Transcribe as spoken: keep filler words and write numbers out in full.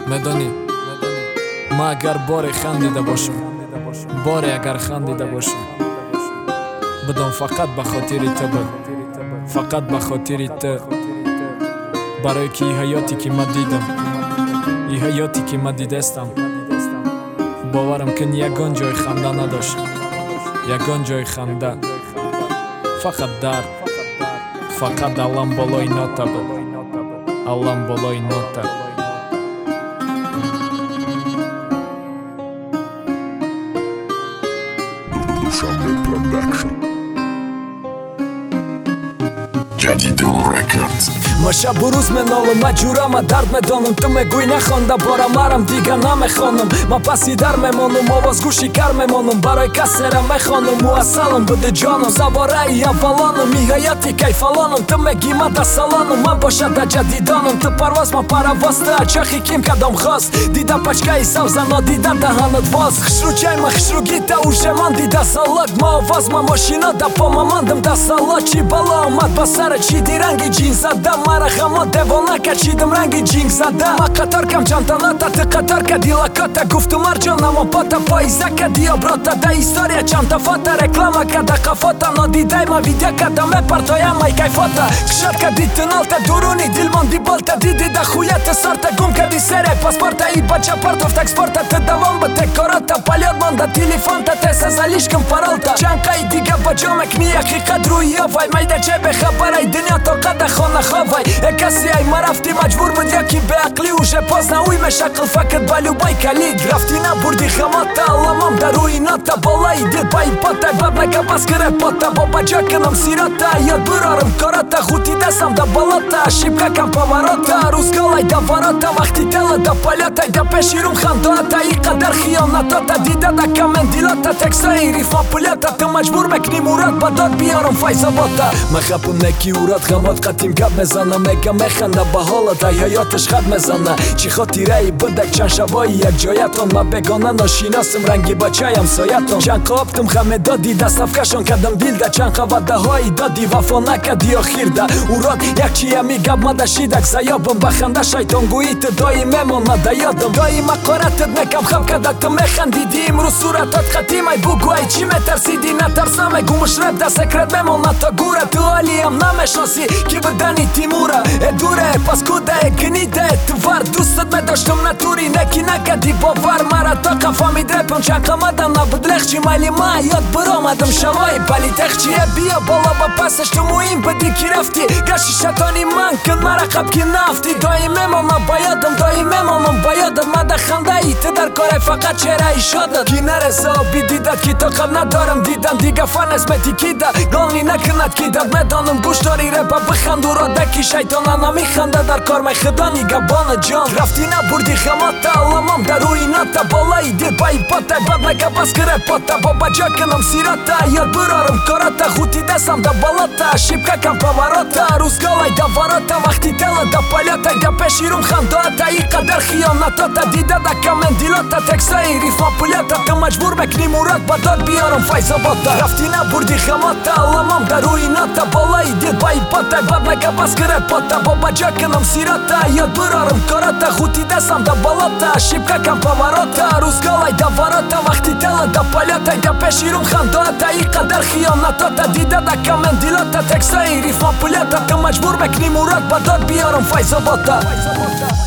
медонӣ ма агар боре хандида бошам, боре агар хандида бошам, бидон фақат ба хотири ту буд, фақат ба хотири ту, барое ки и ҳаёте ки ма дидам, и ҳаёте ки ма дидестам, боварам кун ягон ҷои ханда надошт, ягон ҷои ханда, фақат дард, фақат алам болои нота буд, алам болои нота. ма шабу рӯз менолам, ма ҷурама дард медонам. Ту мегӯй нахонда бора марам дига намехонам. Ма паси дар мемонам, овозгӯ шикар мемонам. Барои касера мехонам, муассалам буди ҷонам. Забораи аввалонам, и ҳаёти кайфалонам. Ту меги ма да салонам, ман бошада ҷадидонам. Ту парвоз, ма паравоз, ту ачохи ким кадом хост. Дида пачкаи савза, нодида даҳанат воз. Хушрӯчай ма хушрӯгита уже монди да салок. Ма овоз, ма машино да пома мондам да сало. Чӣ бало омад ба сара, чиди ранги ҷин зада. Мара хамо девона качидам ранги ҷинг зада. Ма қаторкам ҷантанота, ту қаторка дилакота. Гуфту марҷон намопота, поизака диоброта. Да история чамта фота, реклама када қафота. Нодидай ма видео када мепартоя май кайфота. Кшотка диту нолта, дуруни дил монди болта. Диди да хуята сорта, гум кади серия паспорта. И бача партов експорта, ту давом ба текорота. Полет монда телефонта, те са залишкам паролта. Чанқаи дига баҷомек ми ҳақиқат рӯи овай. Майда че бехабарай дунё то қада хона ховай. Е каси ай ма рафти маҷбур буд яки беақлӣ уже позна уй мешақл факат ба любой калид. Рафти набурди хамота, аламам дар рӯи нота. Болаи дил ба ипота, баблага баскире пота. Бо баҷо кунам сирота, ёд бурорам корота. Хути дастам да болота, ошибка кам поворота. Рӯзголай да ворота, вақти тела да полёта. Да пеши рум хандоата, и қадар хиёнатота. Дида да камендилота, текстаи рифма пулёта. Ту маҷбур мекунӣ мурод ба дод биёрам файзобота. Ма хапун неки урод хамот қатим гап мезана. Мега механда ба ҳолат, ай ҳаёташ хат мезана. Чӣ хотираи будак чанд шабои якҷоятон. Ма бегона ношиносам, ранги бачаям соятон. Чанд қооптум хаме доди дастафкашон кадам дилда. Чанд қавадаҳои доди вафо накади охирда. Урод якчиями гап мада шидак заёбам. Ба ханда шайтонгӯӣ ту доим мемона да ёдам. Доим ақоратат мекам хаб кадак ту механдиди. Имрӯз суратот қатимай бугӯ ай чӣ метарсиди. Натарса мегӯ мушреб да секрет мемона то гура. Ту олиам намешноси ки будани Тимура. Е дуре, пас куда е гниде твар. Дӯстат медоштам натури, неки накади бовар. Мара то қафа мидрепам, чанқамадам набуд лехчи. Майли ма ёд буромадам шавои бали техчи. Е биё боло ба пасаш ту муҳим буди ки рафти. гаши шатони ман кун мара қаб ки нафти. Доим мемонам ба ёдам, доим мемонам ба ёдам. Мада хандаи ту дар корай фақат чеҳраи шодат. Ки нареза оби дидат ки тоқат надорам дидан. Дига фанес метикида, голни накунад кидад. Медонам гӯштори репа биханду родаки шайтона намиханда. Дар кор май худо нигабона ҷон. Рафти набурди хамота, аламам дар рӯи нота. Болаи дил ба ипота, бад мега баскире пота. Бо баҷо кунам сирота, ёд бурорам корота. Хути дастам да болота, ошибка кам поворота. Рӯзголай да ворота, вақти тела да полёта. Да пеши рум хандоата, и қадар хиёнатота. Дида да камендилота, текстаи рифма пулёта. Ту маҷбур мекунӣ мурод ба дод биёрам файзобота. Рафти набурди хамота, аламам дар рӯи нота. Болаи дил ба ипота, бад мега баскире пота. Бо баҷо кунам сирота, ёд бурорам корота. Хути дастам да болота, ошибка кам поворота. Рӯзголай да ворота, вақти тела да полёта. Да пеши рум хандоата, и қадар хиёнатота. Дида да камендилота, текстаи рифма пулёта. Ту маҷбур мекунӣ мурод ба дод биёрам файзобота.